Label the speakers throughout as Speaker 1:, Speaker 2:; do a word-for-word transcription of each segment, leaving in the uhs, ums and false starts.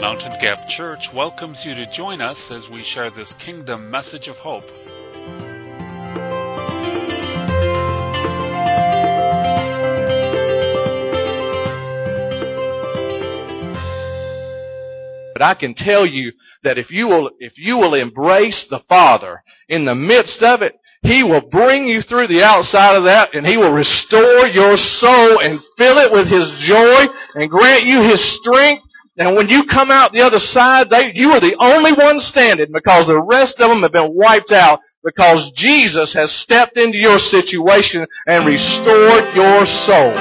Speaker 1: Mountain Gap Church welcomes you to join us as we share this kingdom message of hope.
Speaker 2: But I can tell you that if you will, if you will embrace the Father in the midst of it, He will bring you through the outside of that, and He will restore your soul and fill it with His joy and grant you His strength. And when you come out the other side, they, you are the only one standing, because the rest of them have been wiped out, because Jesus has stepped into your situation and restored your soul.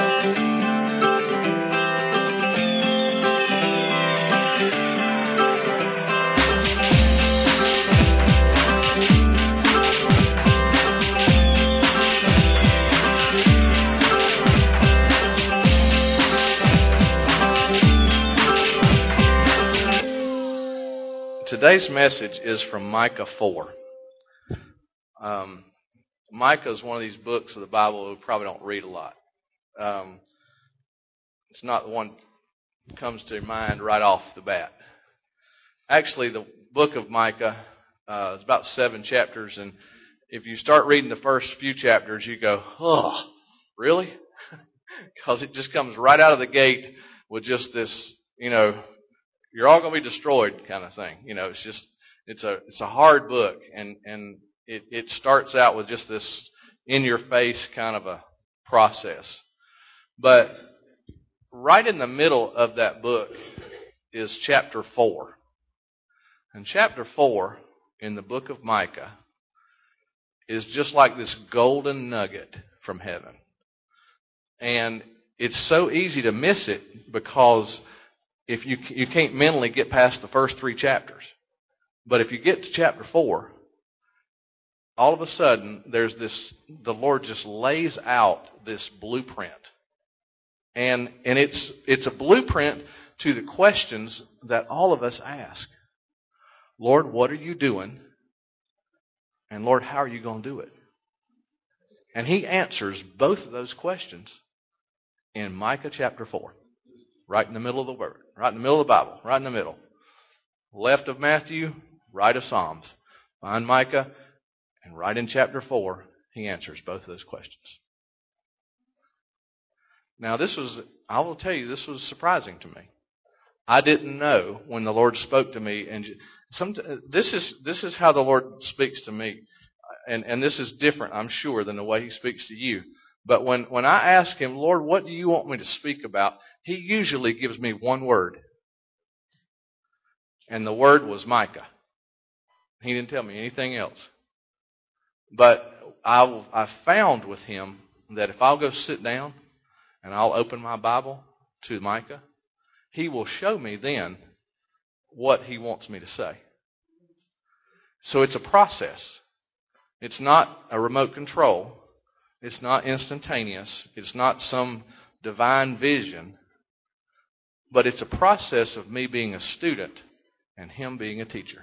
Speaker 2: Today's message is from Micah four. Um, Micah is one of these books of the Bible we probably don't read a lot. Um, it's not the one that comes to mind right off the bat. Actually, the book of Micah uh, is about seven chapters, and if you start reading the first few chapters, you go, oh, really? Because it just comes right out of the gate with just this, you know, you're all going to be destroyed kind of thing. You know, it's just, it's a, it's a hard book, and, and it, it starts out with just this in your face kind of a process. But right in the middle of that book is chapter four. And chapter four in the book of Micah is just like this golden nugget from heaven. And it's so easy to miss it, because If you you can't mentally get past the first three chapters. But if you get to chapter four, all of a sudden there's this, the Lord just lays out this blueprint. And and it's it's a blueprint to the questions that all of us ask. Lord, what are you doing? And Lord, how are you going to do it? And He answers both of those questions in Micah chapter four. Right in the middle of the word. Right in the middle of the Bible. Right in the middle. Left of Matthew, right of Psalms. Find Micah, and right in chapter four, He answers both of those questions. Now this was, I will tell you, this was surprising to me. I didn't know when the Lord spoke to me, and some, this is this is how the Lord speaks to me. And, and this is different, I'm sure, than the way He speaks to you. But when, when I ask Him, Lord, what do you want me to speak about? He usually gives me one word. And the word was Micah. He didn't tell me anything else. But I, I found with Him that if I'll go sit down and I'll open my Bible to Micah, He will show me then what He wants me to say. So it's a process. It's not a remote control. It's not instantaneous. It's not some divine vision. But it's a process of me being a student and Him being a teacher.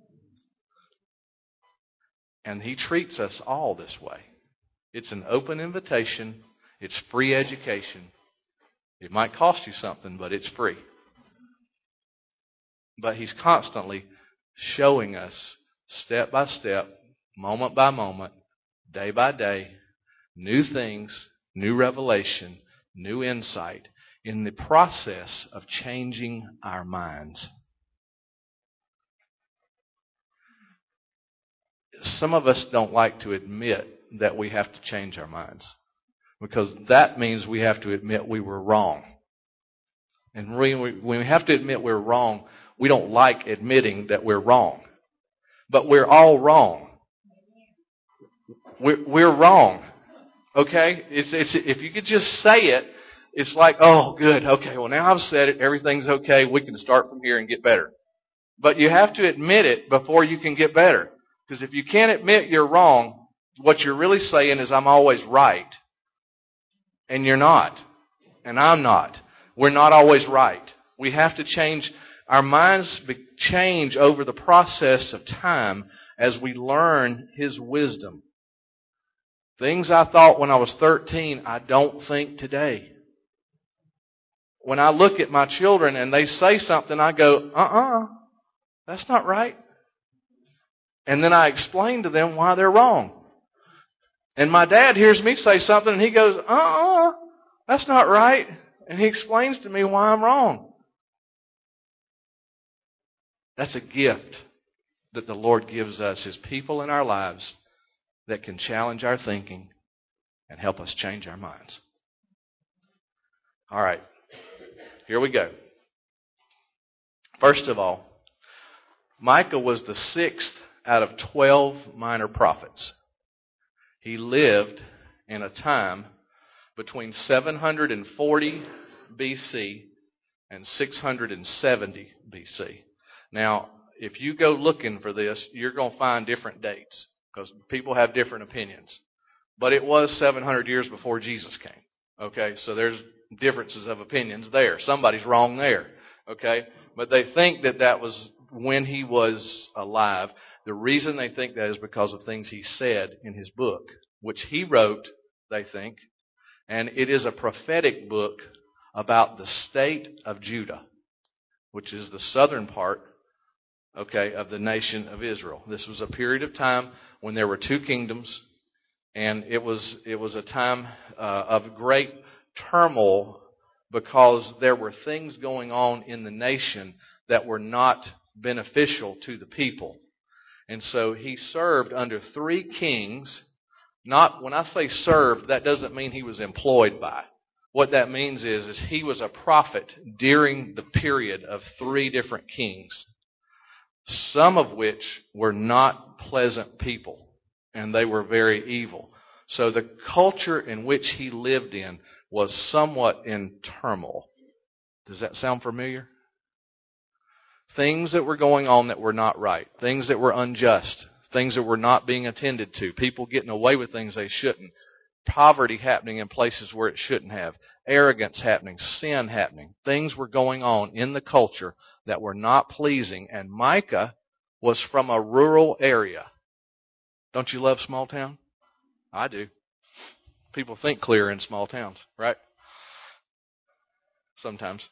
Speaker 2: And He treats us all this way. It's an open invitation. It's free education. It might cost you something, but it's free. But He's constantly showing us step by step, moment by moment, day by day, new things, new revelation, new insight in the process of changing our minds. Some of us don't like to admit that we have to change our minds, because that means we have to admit we were wrong. And when we, when we have to admit we're wrong, we don't like admitting that we're wrong. But we're all wrong. We're, we're wrong. Okay? It's, it's, if you could just say it, it's like, oh, good. Okay, well, now I've said it. Everything's okay. We can start from here and get better. But you have to admit it before you can get better. Because if you can't admit you're wrong, what you're really saying is, I'm always right. And you're not. And I'm not. We're not always right. We have to change. Our minds change over the process of time as we learn His wisdom. Things I thought when I was thirteen, I don't think today. when I look at my children and they say something, I go, uh-uh, that's not right. And then I explain to them why they're wrong. And my dad hears me say something and he goes, uh-uh, that's not right. And he explains to me why I'm wrong. That's a gift that the Lord gives us as people in our lives that can challenge our thinking and help us change our minds. All right, here we go. First of all, Micah was the sixth out of twelve minor prophets. He lived in a time between seven hundred forty B C and six hundred seventy B C. Now, if you go looking for this, you're going to find different dates because people have different opinions. But it was seven hundred years before Jesus came. Okay, so there's differences of opinions there. Somebody's wrong there. Okay, but they think that that was when he was alive. The reason they think that is because of things he said in his book, which he wrote, they think, and it is a prophetic book about the state of Judah, which is the southern part, okay, of the nation of Israel. This was a period of time when there were two kingdoms, and it was it was a time uh, of great turmoil because there were things going on in the nation that were not beneficial to the people. And so he served under three kings. Not, when I say served, that doesn't mean he was employed by. What that means is, is he was a prophet during the period of three different kings, some of which were not pleasant people, and they were very evil. So the culture in which he lived in was somewhat in turmoil. Does that sound familiar? Things that were going on that were not right. Things that were unjust. Things that were not being attended to. People getting away with things they shouldn't. Poverty happening in places where it shouldn't have. Arrogance happening. Sin happening. Things were going on in the culture that were not pleasing. And Micah was from a rural area. Don't you love small town? I do. People think clear in small towns, right? Sometimes.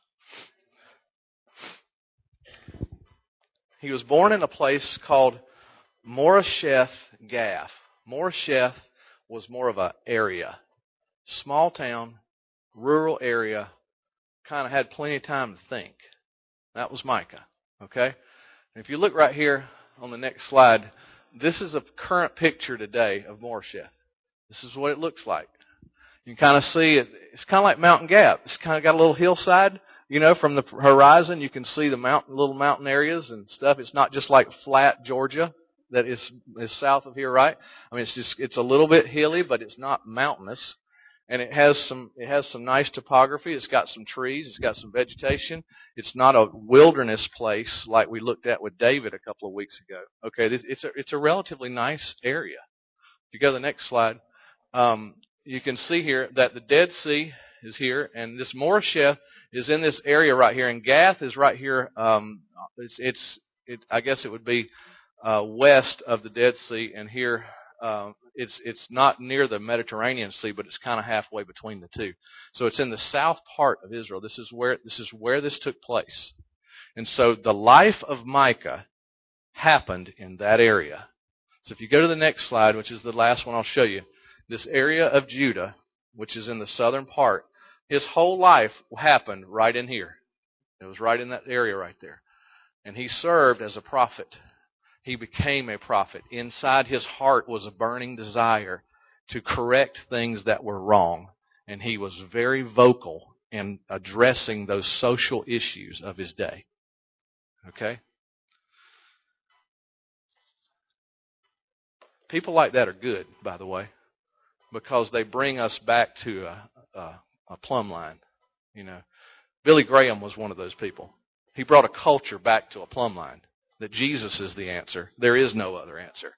Speaker 2: He was born in a place called Moresheth Gath. Moresheth was more of an area. Small town, rural area, kind of had plenty of time to think. That was Micah, okay? And if you look right here on the next slide, this is a current picture today of Moresheth. This is what it looks like. You can kind of see it. It's kind of like Mountain Gap. It's kind of got a little hillside. You know, from the horizon, you can see the mountain, little mountain areas and stuff. It's not just like flat Georgia that is, is south of here, right? I mean, it's just, it's a little bit hilly, but it's not mountainous. And it has some, it has some nice topography. It's got some trees. It's got some vegetation. It's not a wilderness place like we looked at with David a couple of weeks ago. Okay, this, it's a, it's a relatively nice area. If you go to the next slide, um, you can see here that the Dead Sea is here, and this Moresheth is in this area right here, and Gath is right here. Um, it's, it's, it, I guess it would be uh, west of the Dead Sea, and here uh, it's it's not near the Mediterranean Sea, but it's kind of halfway between the two. So it's in the south part of Israel. This is where this is where this took place, and so the life of Micah happened in that area. So if you go to the next slide, which is the last one I'll show you, this area of Judah, which is in the southern part, his whole life happened right in here. It was right in that area right there. And he served as a prophet. He became a prophet. Inside his heart was a burning desire to correct things that were wrong. And he was very vocal in addressing those social issues of his day. Okay? People like that are good, by the way, because they bring us back to a, a, a plumb line. You know, Billy Graham was one of those people. He brought a culture back to a plumb line, that Jesus is the answer. There is no other answer.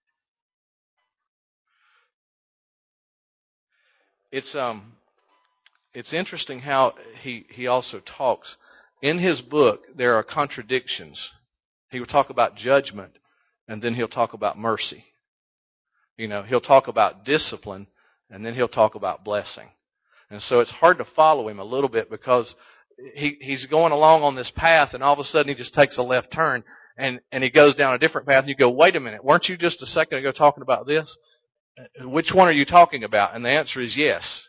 Speaker 2: It's um, it's interesting how he, he also talks. In his book, there are contradictions. He will talk about judgment, and then he'll talk about mercy. You know, he'll talk about discipline, and then he'll talk about blessing. And so it's hard to follow him a little bit because he, he's going along on this path, and all of a sudden he just takes a left turn, and, and he goes down a different path, and you go, wait a minute, weren't you just a second ago talking about this? Which one are you talking about? And the answer is yes.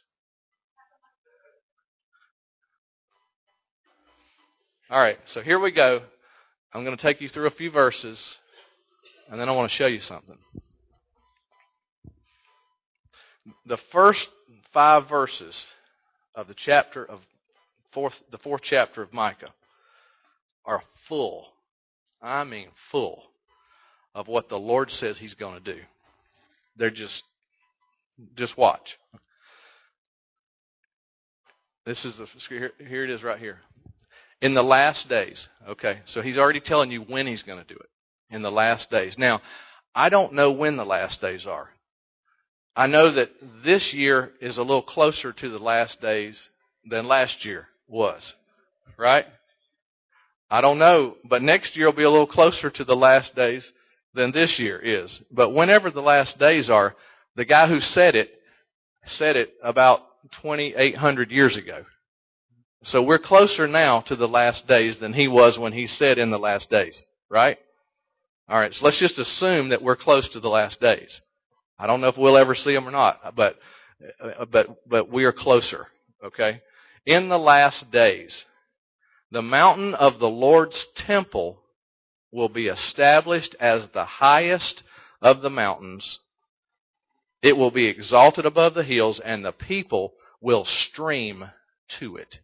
Speaker 2: All right, so here we go. I'm going to take you through a few verses, and then I want to show you something. The first five verses of the chapter of fourth, the fourth chapter of Micah are full, I mean full, of what the Lord says He's going to do. They're just, just watch. This is the, here, here it is right here. In the last days. Okay, so He's already telling you when He's going to do it. In the last days. Now, I don't know when the last days are. I know that this year is a little closer to the last days than last year was. Right? I don't know, but next year will be a little closer to the last days than this year is. But whenever the last days are, the guy who said it, said it about twenty-eight hundred years ago. So we're closer now to the last days than he was when he said in the last days. Right? All right, so let's just assume that we're close to the last days. I don't know if we'll ever see them or not, but but but we are closer, okay? In the last days, the mountain of the Lord's temple will be established as the highest of the mountains. It will be exalted above the hills, and the people will stream to it.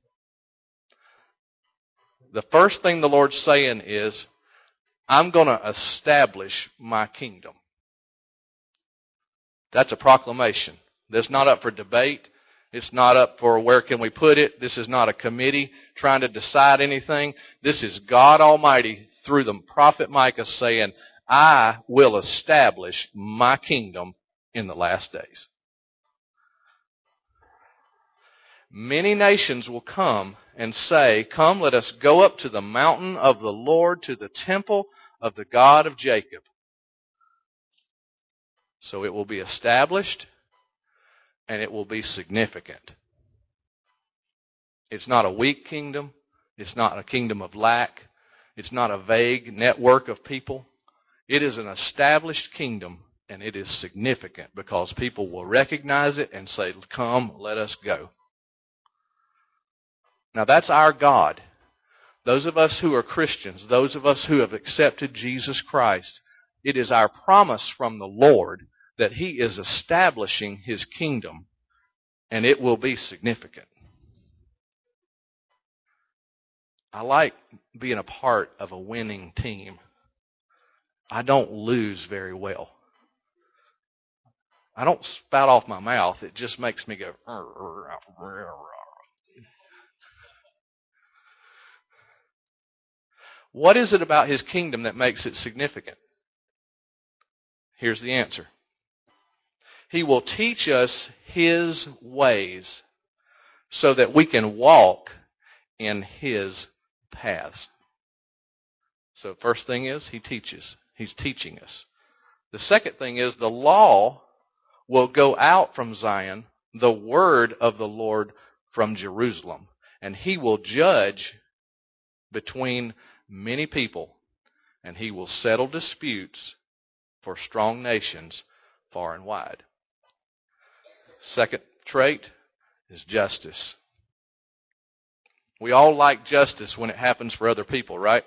Speaker 2: The first thing the Lord's saying is, I'm going to establish my kingdom. That's a proclamation. That's not up for debate. It's not up for where can we put it. This is not a committee trying to decide anything. This is God Almighty through the prophet Micah saying, I will establish my kingdom in the last days. Many nations will come and say, come, let us go up to the mountain of the Lord, to the temple of the God of Jacob. So it will be established and it will be significant. It's not a weak kingdom. It's not a kingdom of lack. It's not a vague network of people. It is an established kingdom, and it is significant because people will recognize it and say, come, let us go. Now that's our God. Those of us who are Christians, those of us who have accepted Jesus Christ, it is our promise from the Lord that He is establishing His kingdom, and it will be significant. I like being a part of a winning team. I don't lose very well. I don't spout off my mouth. It just makes me go. What is it about His kingdom that makes it significant? Here's the answer. He will teach us His ways so that we can walk in His paths. So first thing is, He teaches. He's teaching us. The second thing is, the law will go out from Zion, the word of the Lord from Jerusalem, and He will judge between many people, and He will settle disputes for strong nations far and wide. Second trait is justice. We all like justice when it happens for other people, right?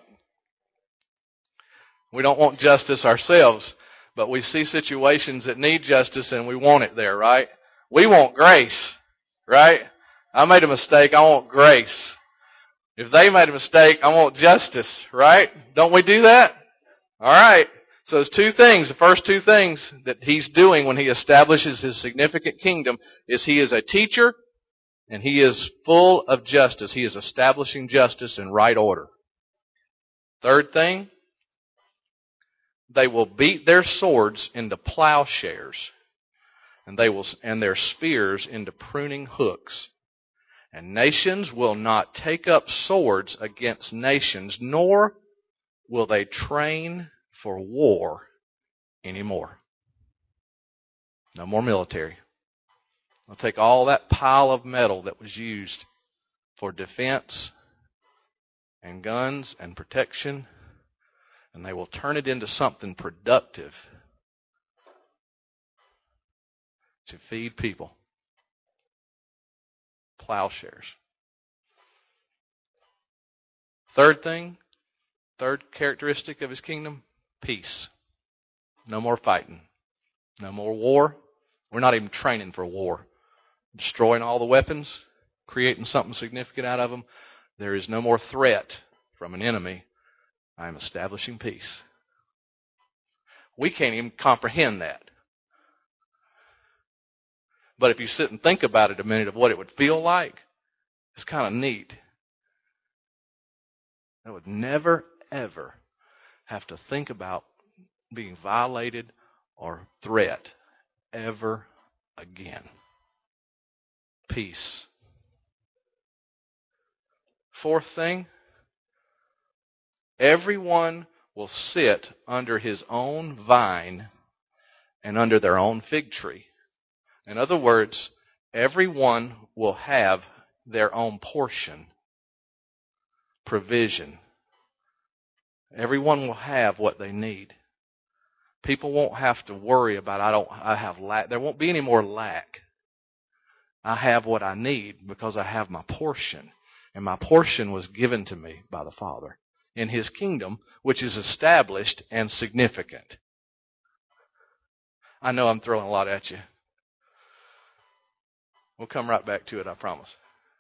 Speaker 2: We don't want justice ourselves, but we see situations that need justice and we want it there, right? We want grace, right? I made a mistake, I want grace. If they made a mistake, I want justice, right? Don't we do that? All right. So there's two things. The first two things that He's doing when He establishes His significant kingdom is He is a teacher and He is full of justice. He is establishing justice in right order. Third thing, they will beat their swords into plowshares, and they will and their spears into pruning hooks. And nations will not take up swords against nations, nor will they train for war anymore. No more military. They'll take all that pile of metal that was used for defense and guns and protection, and they will turn it into something productive to feed people. Plowshares. Third thing, third characteristic of his kingdom, peace. No more fighting. No more war. We're not even training for war. Destroying all the weapons, creating something significant out of them. There is no more threat from an enemy. I am establishing peace. We can't even comprehend that. But if you sit and think about it a minute of what it would feel like, it's kind of neat. I would never, ever have to think about being violated or threat ever again. Peace. Fourth thing, everyone will sit under his own vine and under their own fig tree. In other words, everyone will have their own portion, provision. Everyone will have what they need. People won't have to worry about, I don't, I have lack. There won't be any more lack. I have what I need because I have my portion. And my portion was given to me by the Father in His kingdom, which is established and significant. I know I'm throwing a lot at you. We'll come right back to it, I promise.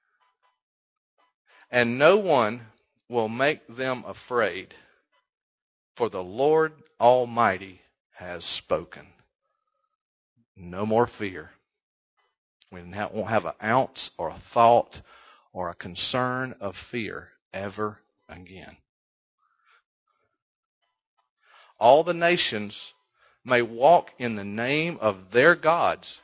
Speaker 2: And no one will make them afraid, for the Lord Almighty has spoken. No more fear. We won't have an ounce or a thought or a concern of fear ever again. All the nations may walk in the name of their gods.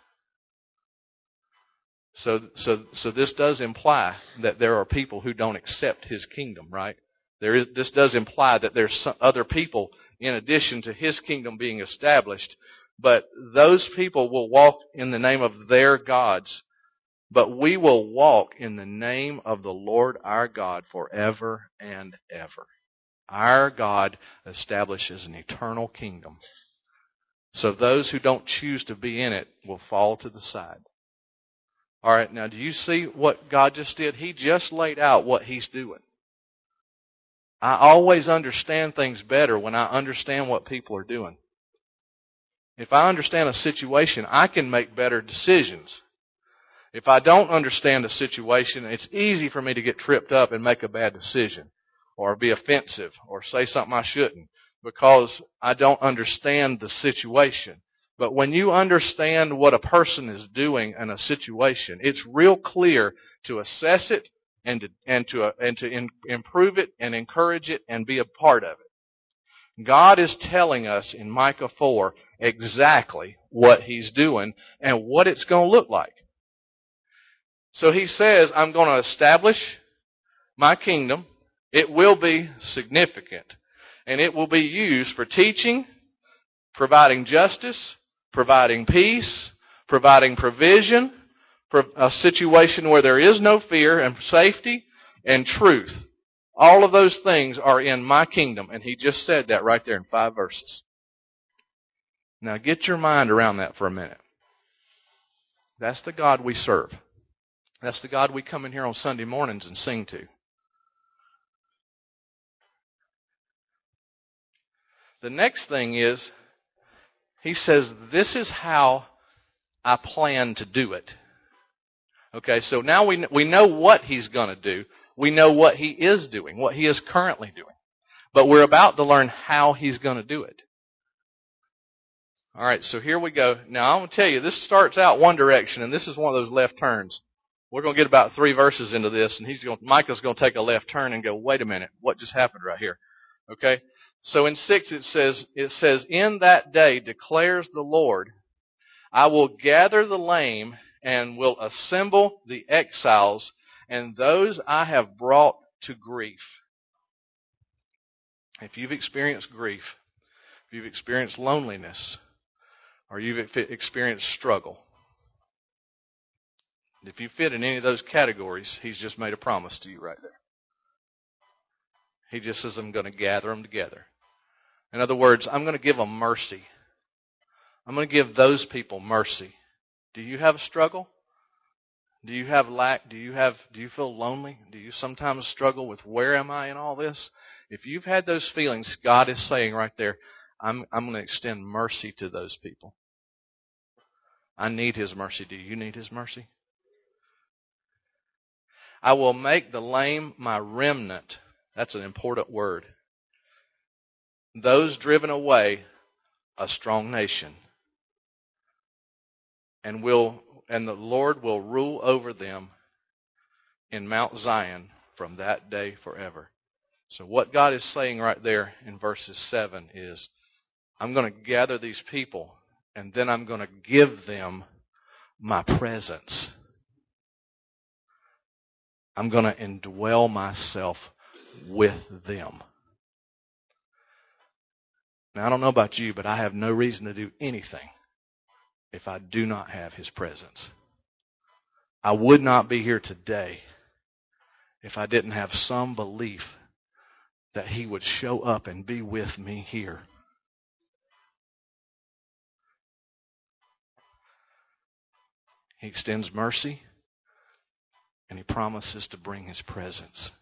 Speaker 2: So, so, so this does imply that there are people who don't accept His kingdom, right? There is, this does imply that there's some other people in addition to His kingdom being established, but those people will walk in the name of their gods. But we will walk in the name of the Lord our God forever and ever. Our God establishes an eternal kingdom. So those who don't choose to be in it will fall to the side. All right, now do you see what God just did? He just laid out what He's doing. I always understand things better when I understand what people are doing. If I understand a situation, I can make better decisions. If I don't understand a situation, it's easy for me to get tripped up and make a bad decision or be offensive or say something I shouldn't because I don't understand the situation. But when you understand what a person is doing in a situation, it's real clear to assess it and to, and to, uh, and to in, improve it and encourage it and be a part of it. God is telling us in Micah four exactly what He's doing and what it's going to look like. So He says, I'm going to establish my kingdom. It will be significant. And it will be used for teaching, providing justice, providing peace, providing provision, for a situation where there is no fear and safety and truth. All of those things are in my kingdom. And He just said that right there in five verses. Now get your mind around that for a minute. That's the God we serve. That's the God we come in here on Sunday mornings and sing to. The next thing is, He says, this is how I plan to do it. Okay, so now we we know what He's going to do. We know what He is doing, what He is currently doing. But we're about to learn how He's going to do it. All right, so here we go. Now, I'm going to tell you, this starts out one direction, and this is one of those left turns. We're going to get about three verses into this, and he's going, Micah's going to take a left turn and go, wait a minute, what just happened right here? Okay? So in six it says, it says, in that day declares the Lord, I will gather the lame and will assemble the exiles and those I have brought to grief. If you've experienced grief, if you've experienced loneliness, or you've experienced struggle, if you fit in any of those categories, He's just made a promise to you right there. He just says, I'm going to gather them together. In other words, I'm going to give them mercy. I'm going to give those people mercy. Do you have a struggle? Do you have lack? Do you have, do you feel lonely? Do you sometimes struggle with where am I in all this? If you've had those feelings, God is saying right there, I'm, I'm going to extend mercy to those people. I need His mercy. Do you need His mercy? I will make the lame my remnant. That's an important word. Those driven away, a strong nation. And will, and the Lord will rule over them in Mount Zion from that day forever. So what God is saying right there in verses seven is, I'm going to gather these people and then I'm going to give them my presence. I'm going to indwell myself with them. Now, I don't know about you, but I have no reason to do anything if I do not have His presence. I would not be here today if I didn't have some belief that He would show up and be with me here. He extends mercy and He promises to bring His presence.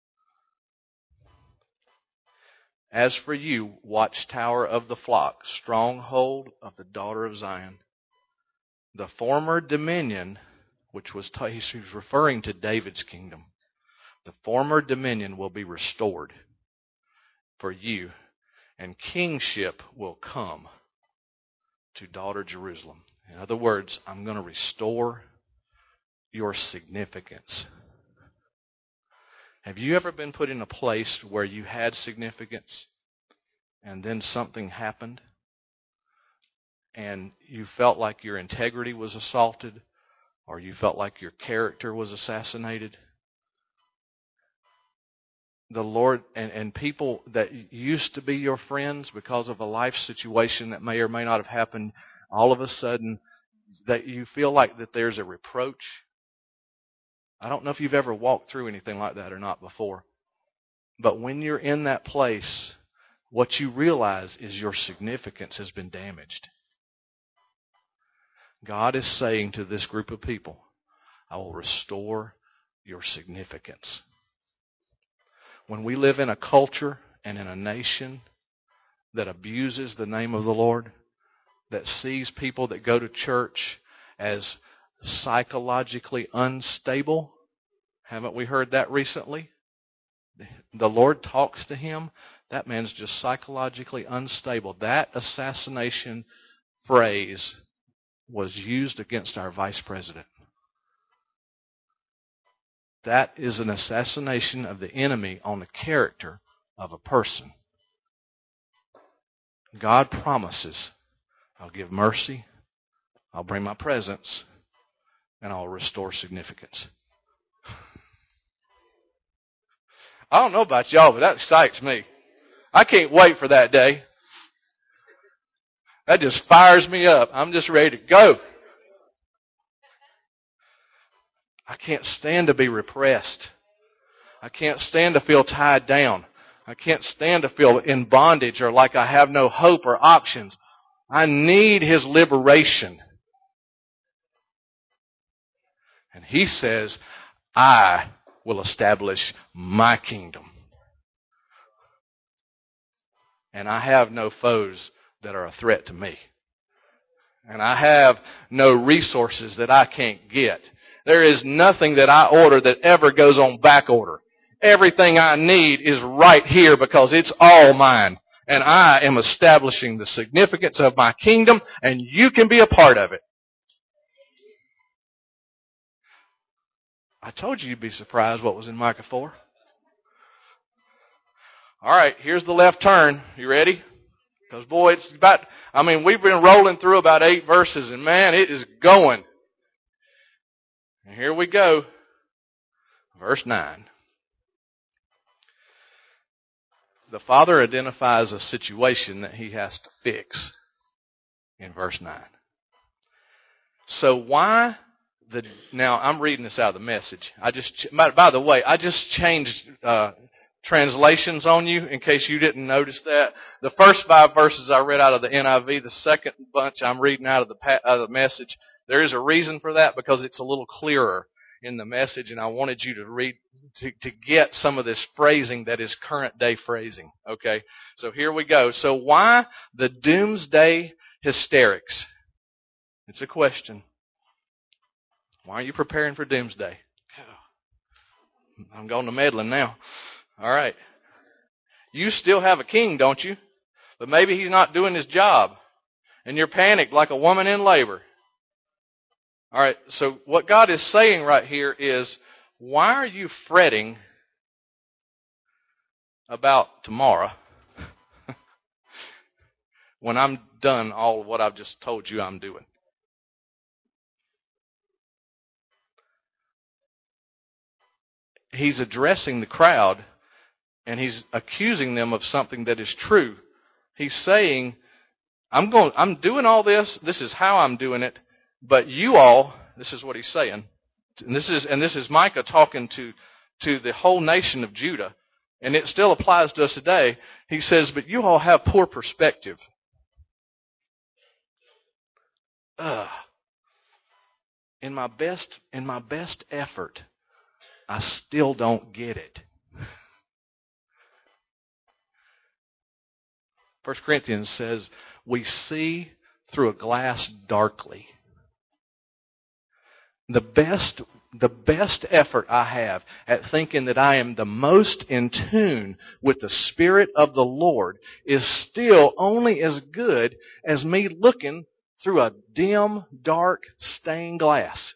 Speaker 2: As for you, watchtower of the flock, stronghold of the daughter of Zion, the former dominion, which was, t- he's referring to David's kingdom, the former dominion will be restored for you, and kingship will come to daughter Jerusalem. In other words, I'm going to restore your significance. Have you ever been put in a place where you had significance and then something happened and you felt like your integrity was assaulted or you felt like your character was assassinated? The Lord and, and people that used to be your friends because of a life situation that may or may not have happened, all of a sudden that you feel like that there's a reproach. I don't know if you've ever walked through anything like that or not before. But when you're in that place, what you realize is your significance has been damaged. God is saying to this group of people, I will restore your significance. When we live in a culture and in a nation that abuses the name of the Lord, that sees people that go to church as psychologically unstable, haven't we heard that recently? The Lord talks to him. That man's just psychologically unstable. That assassination phrase was used against our vice president. That is an assassination of the enemy on the character of a person. God promises, I'll give mercy, I'll bring my presence, and I'll restore significance. I don't know about y'all, but that excites me. I can't wait for that day. That just fires me up. I'm just ready to go. I can't stand to be repressed. I can't stand to feel tied down. I can't stand to feel in bondage or like I have no hope or options. I need His liberation. And He says, I will establish my kingdom. And I have no foes that are a threat to me. And I have no resources that I can't get. There is nothing that I order that ever goes on back order. Everything I need is right here because it's all mine. And I am establishing the significance of my kingdom, and you can be a part of it. I told you you'd be surprised what was in Micah four. All right, here's the left turn. You ready? Because boy, it's about, I mean, we've been rolling through about eight verses, and man, it is going. And here we go. Verse nine. The Father identifies a situation that He has to fix in verse nine. So why the, now I'm reading this out of the Message. I just, by, by the way, I just changed uh, translations on you in case you didn't notice that. The first five verses I read out of the N I V. The second bunch I'm reading out of the, out of the Message. There is a reason for that because it's a little clearer in the Message, and I wanted you to read to, to get some of this phrasing that is current day phrasing. Okay, so here we go. So why the doomsday hysterics? It's a question. Why are you preparing for doomsday? I'm going to meddling now. All right. You still have a king, don't you? But maybe he's not doing his job. And you're panicked like a woman in labor. All right. So what God is saying right here is, why are you fretting about tomorrow when I'm done all of what I've just told you I'm doing? He's addressing the crowd and he's accusing them of something that is true. He's saying, I'm going, I'm doing all this. This is how I'm doing it. But you all, this is what he's saying. And this is, and this is Micah talking to, to the whole nation of Judah. And it still applies to us today. He says, but you all have poor perspective. Ugh. In my best, in my best effort, I still don't get it. First Corinthians says, we see through a glass darkly. The best, the best effort I have at thinking that I am the most in tune with the Spirit of the Lord is still only as good as me looking through a dim, dark, stained glass.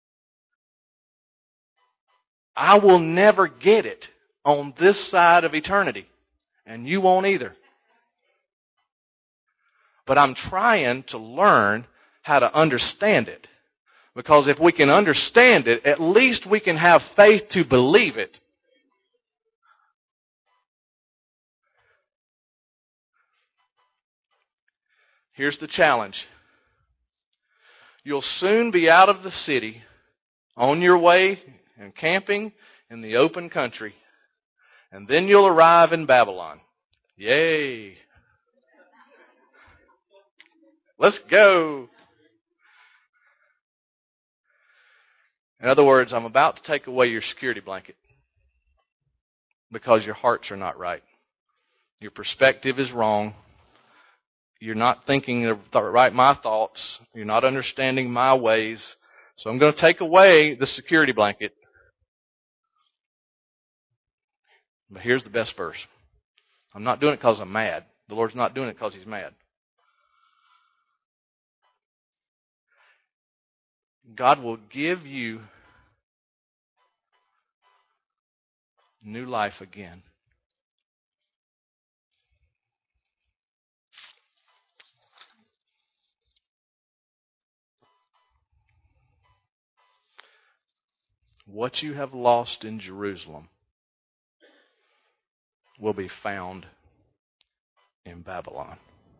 Speaker 2: I will never get it on this side of eternity, and you won't either. But I'm trying to learn how to understand it. Because if we can understand it, at least we can have faith to believe it. Here's the challenge. You'll soon be out of the city, on your way and camping in the open country. And then you'll arrive in Babylon. Yay! Let's go! In other words, I'm about to take away your security blanket because your hearts are not right. Your perspective is wrong. You're not thinking right my thoughts. You're not understanding my ways. So I'm going to take away the security blanket. But here's the best verse. I'm not doing it because I'm mad. The Lord's not doing it because He's mad. God will give you new life again. What you have lost in Jerusalem will be found in Babylon.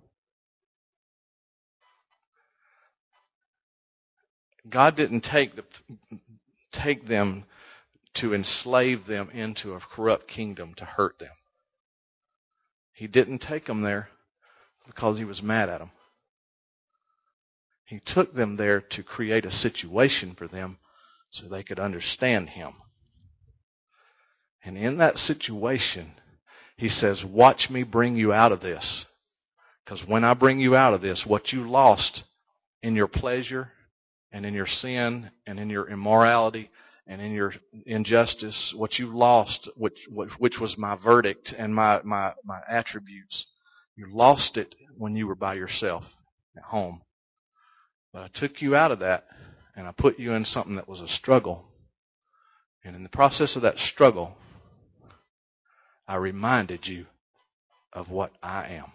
Speaker 2: God didn't take the take them to enslave them into a corrupt kingdom to hurt them. He didn't take them there because He was mad at them. He took them there to create a situation for them so they could understand Him. And in that situation, He says, watch me bring you out of this. Because when I bring you out of this, what you lost in your pleasure and in your sin and in your immorality and in your injustice, what you lost, which, which was my verdict and my, my, my attributes, you lost it when you were by yourself at home. But I took you out of that and I put you in something that was a struggle. And in the process of that struggle, I reminded you of what I am.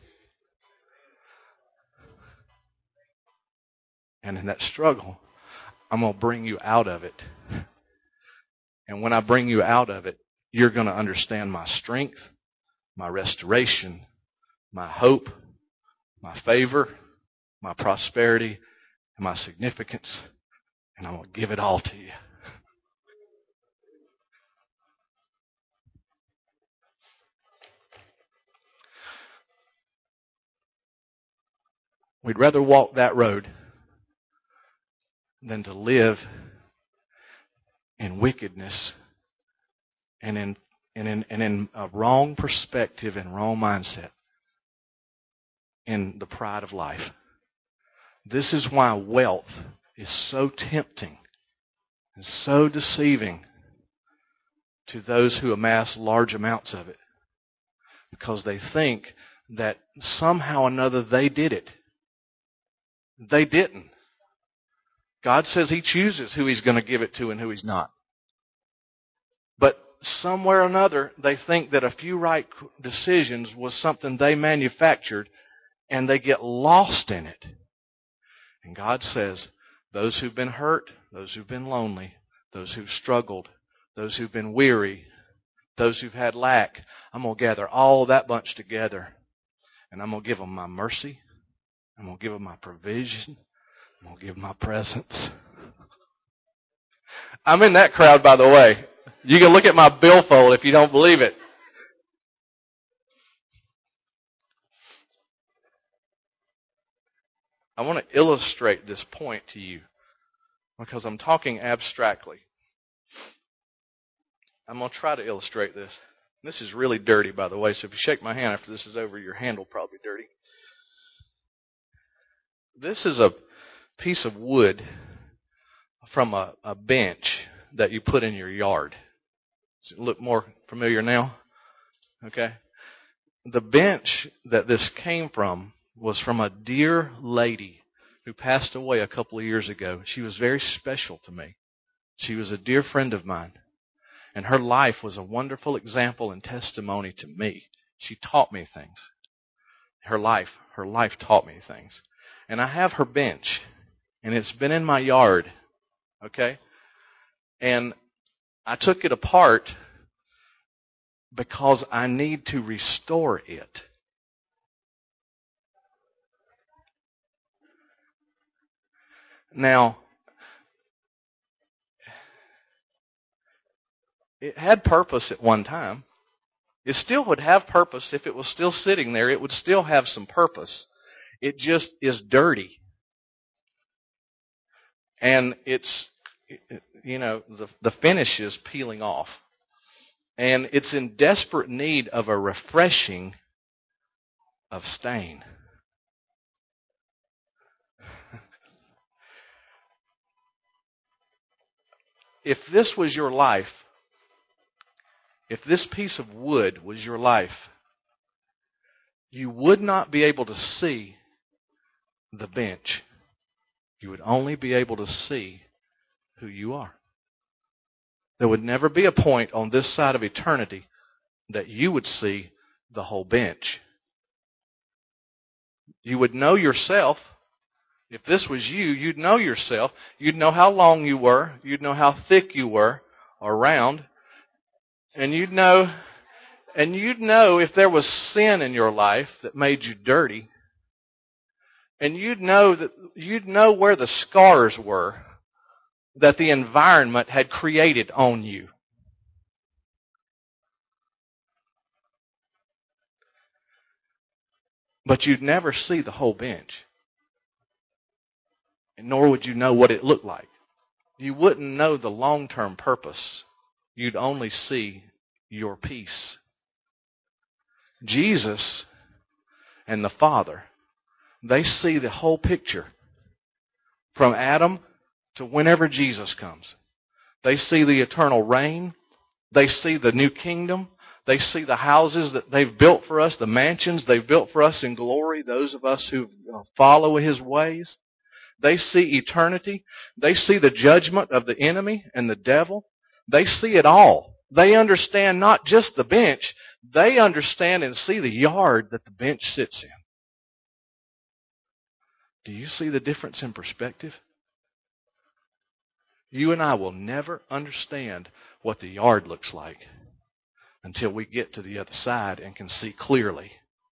Speaker 2: And in that struggle, I'm going to bring you out of it. And when I bring you out of it, you're going to understand my strength, my restoration, my hope, my favor, my prosperity, and my significance. And I'm going to give it all to you. We'd rather walk that road than to live in wickedness and in and in and in a wrong perspective and wrong mindset in the pride of life. This is why wealth is so tempting and so deceiving to those who amass large amounts of it, because they think that somehow or another they did it. They didn't. God says He chooses who He's going to give it to and who He's not. But somewhere or another, they think that a few right decisions was something they manufactured, and they get lost in it. And God says, those who've been hurt, those who've been lonely, those who've struggled, those who've been weary, those who've had lack, I'm going to gather all that bunch together, and I'm going to give them my mercy. I'm going to give them my provision. I'm going to give them my presence. I'm in that crowd, by the way. You can look at my billfold if you don't believe it. I want to illustrate this point to you because I'm talking abstractly. I'm going to try to illustrate this. This is really dirty, by the way, so if you shake my hand after this is over, your hand will probably be dirty. This is a piece of wood from a, a bench that you put in your yard. Does it look more familiar now? Okay. The bench that this came from was from a dear lady who passed away a couple of years ago. She was very special to me. She was a dear friend of mine. And her life was a wonderful example and testimony to me. She taught me things. Her life, her life taught me things. And I have her bench. And it's been in my yard. Okay? And I took it apart because I need to restore it. Now, it had purpose at one time. It still would have purpose if it was still sitting there. It would still have some purpose. It just is dirty. And it's, you know, the, the finish is peeling off. And it's in desperate need of a refreshing of stain. If this was your life, if this piece of wood was your life, you would not be able to see the bench. You would only be able to see who you are. There would never be a point on this side of eternity that you would see the whole bench. You would know yourself. If this was you, you'd know yourself. You'd know how long you were. You'd know how thick you were or round. And you'd know, and you'd know if there was sin in your life that made you dirty. And you'd know that, you'd know where the scars were that the environment had created on you. But you'd never see the whole bench. And nor would you know what it looked like. You wouldn't know the long-term purpose. You'd only see your piece. Jesus and the Father, they see the whole picture from Adam to whenever Jesus comes. They see the eternal reign. They see the new kingdom. They see the houses that they've built for us, the mansions they've built for us in glory, those of us who follow His ways. They see eternity. They see the judgment of the enemy and the devil. They see it all. They understand not just the bench. They understand and see the yard that the bench sits in. Do you see the difference in perspective? You and I will never understand what the yard looks like until we get to the other side and can see clearly.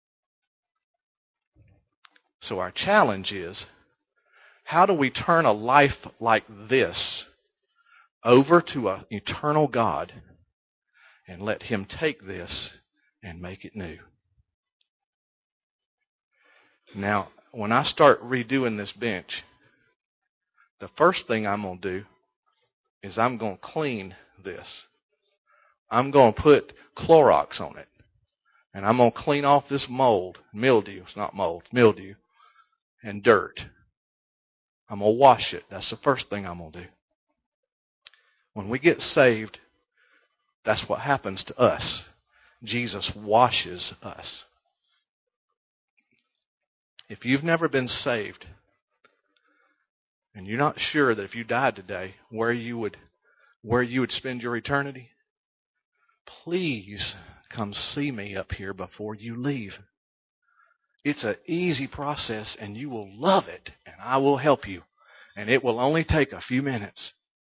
Speaker 2: So our challenge is, how do we turn a life like this over to an eternal God and let Him take this and make it new? Now, when I start redoing this bench, the first thing I'm going to do is I'm going to clean this. I'm going to put Clorox on it. And I'm going to clean off this mold, mildew. It's not mold, mildew, and dirt. I'm going to wash it. That's the first thing I'm going to do. When we get saved, that's what happens to us. Jesus washes us. If you've never been saved, and you're not sure that if you died today, where you would, where you would spend your eternity, please come see me up here before you leave. It's an easy process and you will love it, and I will help you. And it will only take a few minutes.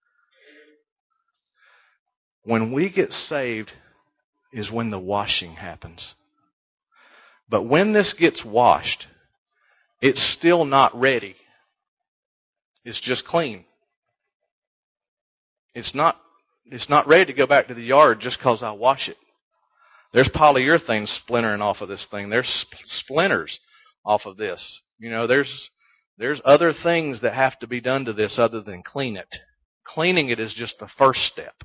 Speaker 2: When we get saved is when the washing happens. But when this gets washed, it's still not ready. It's just clean. It's not, it's not ready to go back to the yard just because I wash it. There's polyurethane splintering off of this thing. There's splinters off of this. You know, there's, there's other things that have to be done to this other than clean it. Cleaning it is just the first step.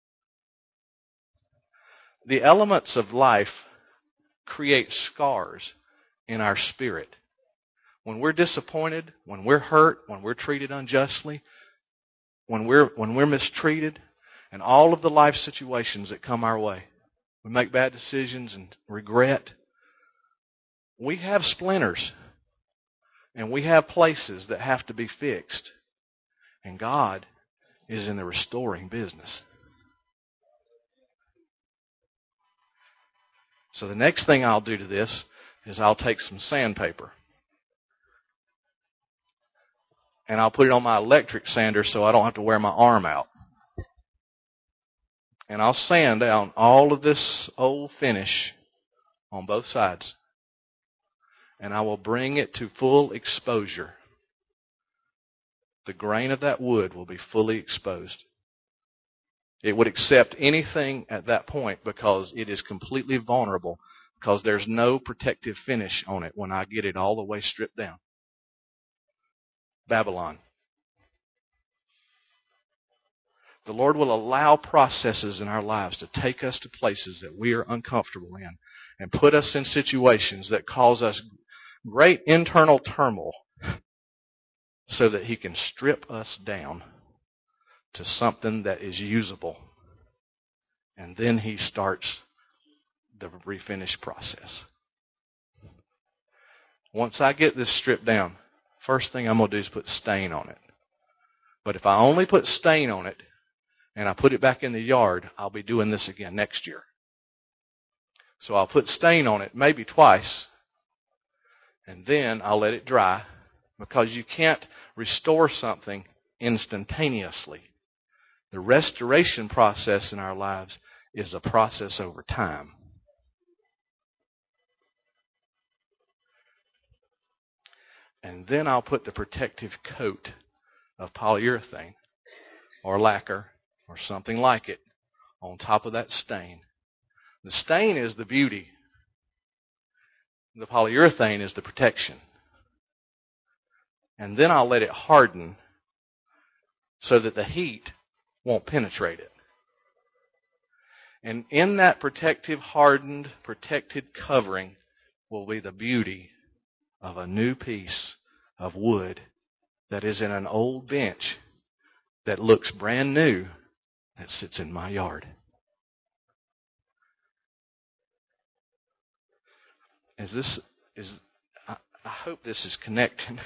Speaker 2: The elements of life create scars in our spirit. When we're disappointed, when we're hurt, when we're treated unjustly, when we're, when we're mistreated, and all of the life situations that come our way, we make bad decisions and regret. We have splinters, and we have places that have to be fixed. And God is in the restoring business. So the next thing I'll do to this is I'll take some sandpaper. And I'll put it on my electric sander so I don't have to wear my arm out. And I'll sand down all of this old finish on both sides. And I will bring it to full exposure. The grain of that wood will be fully exposed. It would accept anything at that point because it is completely vulnerable, because there's no protective finish on it when I get it all the way stripped down. Babylon. The Lord will allow processes in our lives to take us to places that we are uncomfortable in and put us in situations that cause us great internal turmoil so that He can strip us down to something that is usable. And then He starts the refinish process. Once I get this stripped down, first thing I'm going to do is put stain on it. But if I only put stain on it and I put it back in the yard, I'll be doing this again next year. So I'll put stain on it maybe twice, and then I'll let it dry, because you can't restore something instantaneously. The restoration process in our lives is a process over time. And then I'll put the protective coat of polyurethane or lacquer or something like it on top of that stain. The stain is the beauty. The polyurethane is the protection. And then I'll let it harden so that the heat won't penetrate it. And in that protective, hardened, protected covering will be the beauty of a new piece of wood that is in an old bench that looks brand new that sits in my yard. Is this, is, I, I hope this is connecting.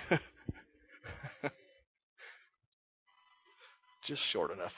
Speaker 2: Just short enough.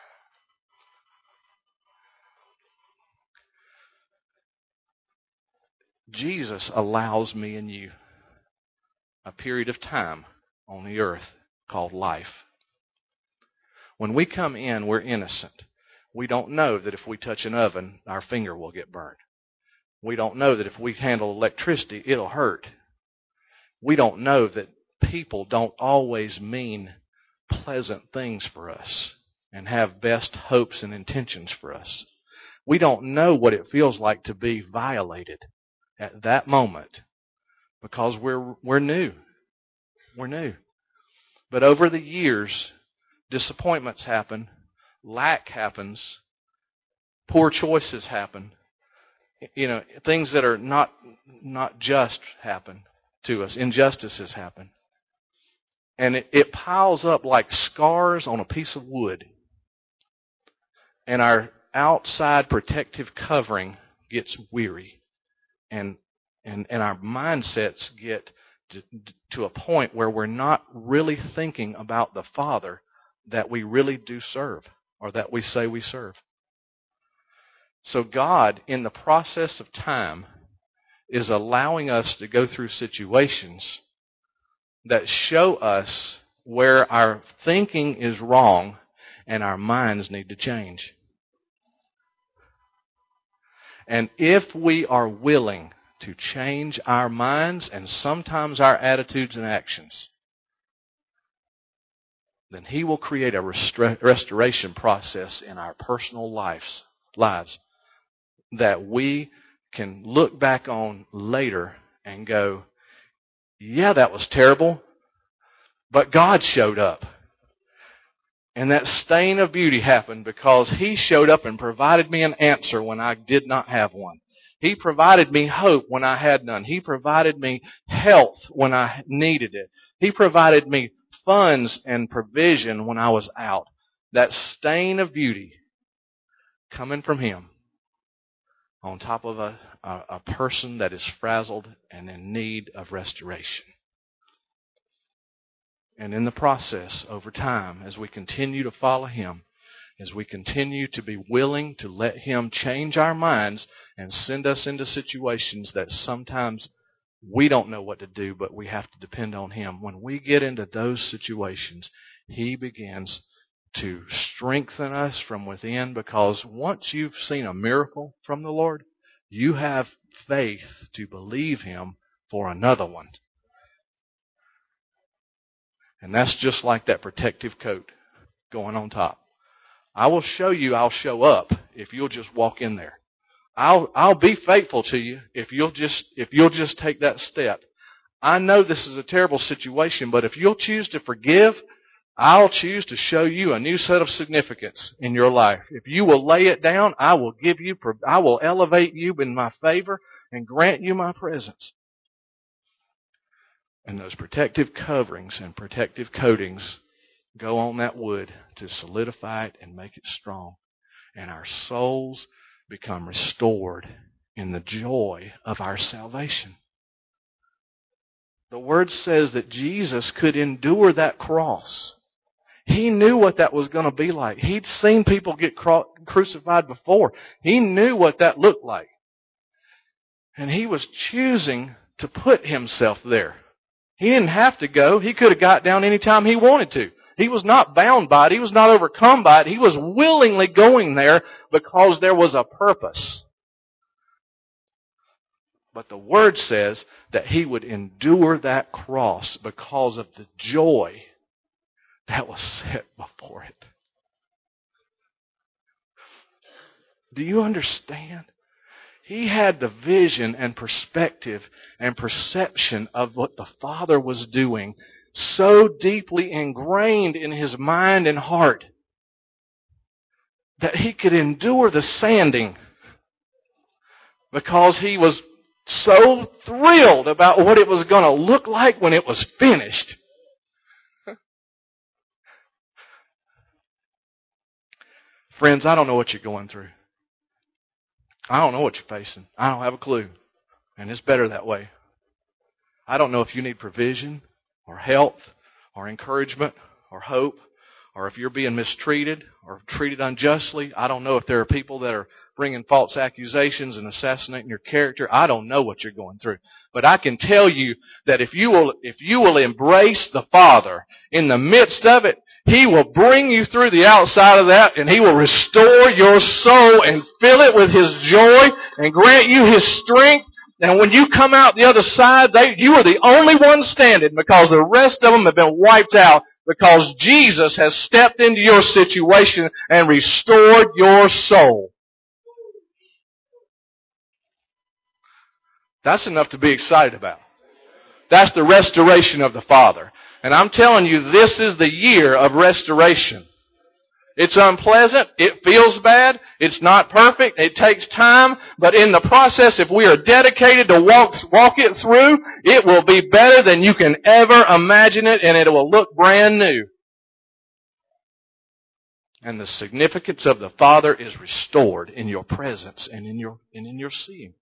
Speaker 2: Jesus allows me and you a period of time on the earth called life. When we come in, we're innocent. We don't know that if we touch an oven, our finger will get burned. We don't know that if we handle electricity, it'll hurt. We don't know that people don't always mean pleasant things for us and have best hopes and intentions for us. We don't know what it feels like to be violated at that moment because we're we're new. We're new. But over the years, disappointments happen, lack happens, poor choices happen. You know, things that are not not just happen to us. Injustices happen. And it, it piles up like scars on a piece of wood. And our outside protective covering gets weary. And and, and our mindsets get to, to a point where we're not really thinking about the Father that we really do serve, or that we say we serve. So God, in the process of time, is allowing us to go through situations that show us where our thinking is wrong and our minds need to change. And if we are willing to change our minds and sometimes our attitudes and actions, then He will create a restor- restoration process in our personal lives, lives that we can look back on later and go, yeah, that was terrible, but God showed up. And that stain of beauty happened because He showed up and provided me an answer when I did not have one. He provided me hope when I had none. He provided me health when I needed it. He provided me funds and provision when I was out. That stain of beauty coming from Him on top of a, a, a person that is frazzled and in need of restoration. And in the process, over time, as we continue to follow Him, as we continue to be willing to let Him change our minds and send us into situations that sometimes we don't know what to do, but we have to depend on Him. When we get into those situations, He begins to strengthen us from within, because once you've seen a miracle from the Lord, you have faith to believe Him for another one. And that's just like that protective coat going on top. I will show you I'll show up if you'll just walk in there. I'll I'll be faithful to you if you'll just if you'll just take that step. I know this is a terrible situation, but if you'll choose to forgive, I'll choose to show you a new set of significance in your life. If you will lay it down, I will give you I will elevate you in my favor and grant you my presence. And those protective coverings and protective coatings go on that wood to solidify it and make it strong. And our souls become restored in the joy of our salvation. The Word says that Jesus could endure that cross. He knew what that was going to be like. He'd seen people get crucified before. He knew what that looked like. And He was choosing to put Himself there. He didn't have to go. He could have got down any time He wanted to. He was not bound by it. He was not overcome by it. He was willingly going there because there was a purpose. But the Word says that He would endure that cross because of the joy that was set before it. Do you understand? He had the vision and perspective and perception of what the Father was doing so deeply ingrained in His mind and heart that He could endure the sanding because He was so thrilled about what it was going to look like when it was finished. Friends, I don't know what you're going through. I don't know what you're facing. I don't have a clue. And it's better that way. I don't know if you need provision or health or encouragement or hope, or if you're being mistreated or treated unjustly. I don't know if there are people that are bringing false accusations and assassinating your character. I don't know what you're going through. But I can tell you that if you will, if you will embrace the Father in the midst of it, He will bring you through the outside of that, and He will restore your soul and fill it with His joy and grant you His strength. And when you come out the other side, they, you are the only one standing, because the rest of them have been wiped out, because Jesus has stepped into your situation and restored your soul. That's enough to be excited about. That's the restoration of the Father. And I'm telling you, this is the year of restoration. It's unpleasant. It feels bad. It's not perfect. It takes time. But in the process, if we are dedicated to walk, walk it through, it will be better than you can ever imagine it, and it will look brand new. And the significance of the Father is restored in your presence and in your, and in your seeing.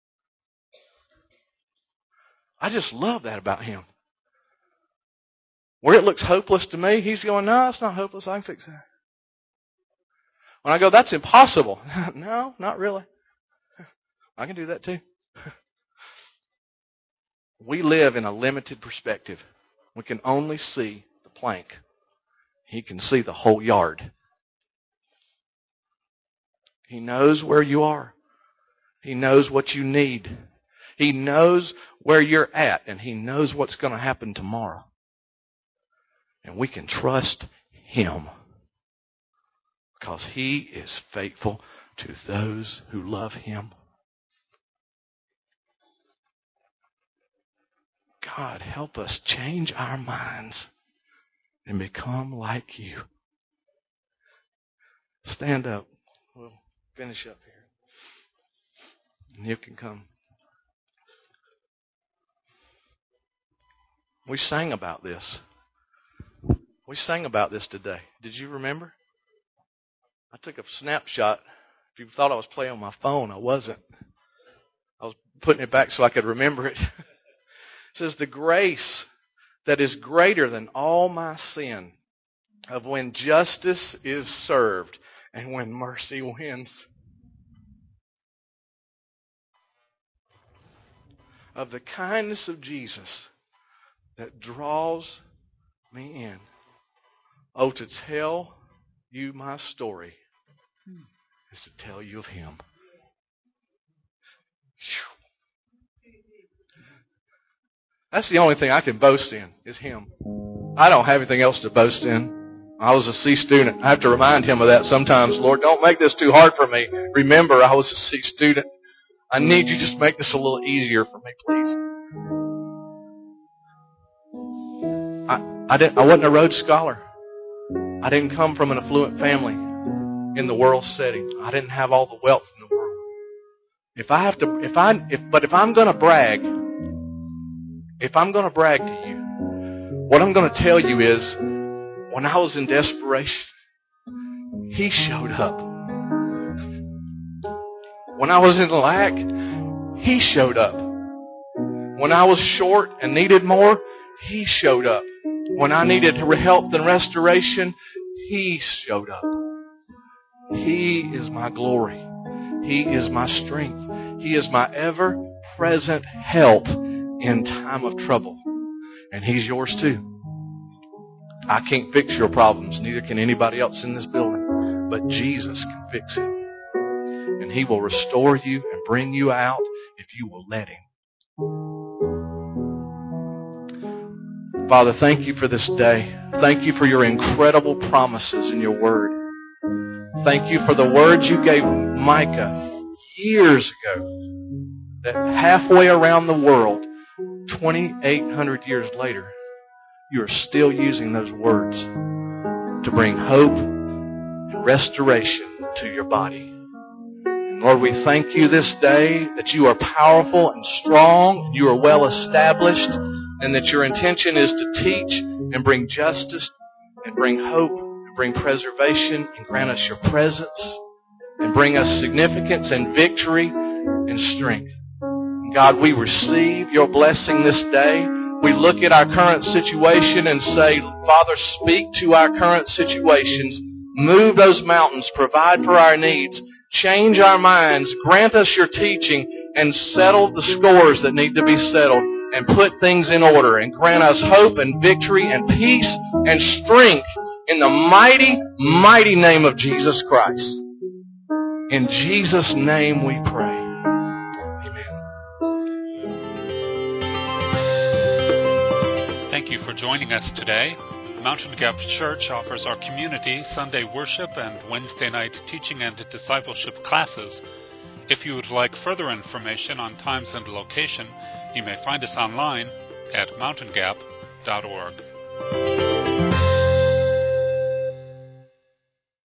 Speaker 2: I just love that about Him. Where it looks hopeless to me, He's going, no, it's not hopeless. I can fix that. When I go, that's impossible. No, not really. I can do that too. We live in a limited perspective. We can only see the plank. He can see the whole yard. He knows where you are. He knows what you need. He knows where you're at, and He knows what's going to happen tomorrow. And we can trust Him because He is faithful to those who love Him. God, help us change our minds and become like You. Stand up. We'll finish up here. And you can come. We sang about this. We sang about this today. Did you remember? I took a snapshot. If you thought I was playing on my phone, I wasn't. I was putting it back so I could remember it. It says, the grace that is greater than all my sin, of when justice is served and when mercy wins. Of the kindness of Jesus that draws me in. Oh, to tell you my story is to tell you of Him. That's the only thing I can boast in, is Him. I don't have anything else to boast in. I was a C student. I have to remind Him of that sometimes. Lord, don't make this too hard for me. Remember, I was a C student. I need You just to make this a little easier for me, please. I, I, didn't, I wasn't a Rhodes Scholar. I didn't come from an affluent family in the world setting. I didn't have all the wealth in the world. If I have to, if I, if, but if I'm going to brag, if I'm going to brag to you, what I'm going to tell you is, when I was in desperation, He showed up. When I was in lack, He showed up. When I was short and needed more, He showed up. When I needed health and restoration, He showed up. He is my glory. He is my strength. He is my ever-present help in time of trouble. And He's yours too. I can't fix your problems. Neither can anybody else in this building. But Jesus can fix it. And He will restore you and bring you out if you will let Him. Father, thank You for this day. Thank You for Your incredible promises in Your Word. Thank You for the words You gave Micah years ago, that halfway around the world, twenty-eight hundred years later, You are still using those words to bring hope and restoration to your body. And Lord, we thank You this day that You are powerful and strong, and You are well established, and that Your intention is to teach and bring justice and bring hope and bring preservation and grant us Your presence and bring us significance and victory and strength. And God, we receive Your blessing this day. We look at our current situation and say, Father, speak to our current situations. Move those mountains. Provide for our needs. Change our minds. Grant us Your teaching and settle the scores that need to be settled and put things in order and grant us hope and victory and peace and strength in the mighty, mighty name of Jesus Christ. In Jesus' name we pray.
Speaker 1: Thank you for joining us today. Mountain Gap Church offers our community Sunday worship and Wednesday night teaching and discipleship classes. If you would like further information on times and location, you may find us online at mountain gap dot org.